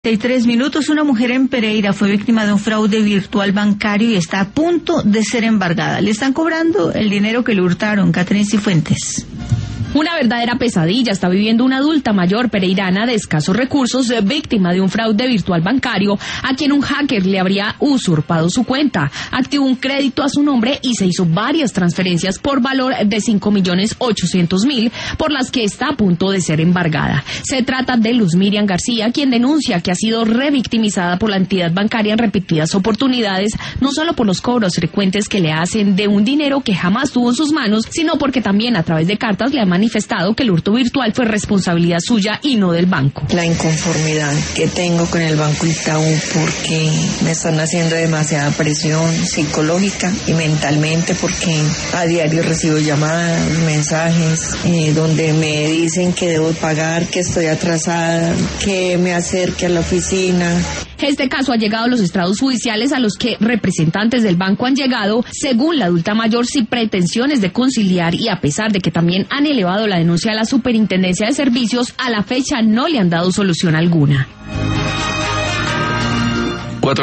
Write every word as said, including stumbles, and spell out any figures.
cuarenta y tres minutos, una mujer en Pereira fue víctima de un fraude virtual bancario y está a punto de ser embargada. Le están cobrando el dinero que le hurtaron. Catherine Cifuentes. Una verdadera pesadilla está viviendo una adulta mayor pereirana de escasos recursos, víctima de un fraude virtual bancario, a quien un hacker le habría usurpado su cuenta. Activó un crédito a su nombre y se hizo varias transferencias por valor de cinco millones ochocientos mil, por las que está a punto de ser embargada. Se trata de Luz Miriam García, quien denuncia que ha sido revictimizada por la entidad bancaria en repetidas oportunidades, no solo por los cobros frecuentes que le hacen de un dinero que jamás tuvo en sus manos, sino porque también a través de cartas le han manifestado que el hurto virtual fue responsabilidad suya y no del banco. La inconformidad que tengo con el Banco Itaú porque me están haciendo demasiada presión psicológica y mentalmente, porque a diario recibo llamadas, mensajes eh, donde me dicen que debo pagar, que estoy atrasada, que me acerque a la oficina. Este caso ha llegado a los estrados judiciales, a los que representantes del banco han llegado, según la adulta mayor, sin pretensiones de conciliar, y a pesar de que también han elevado la denuncia a la Superintendencia de Servicios, a la fecha no le han dado solución alguna.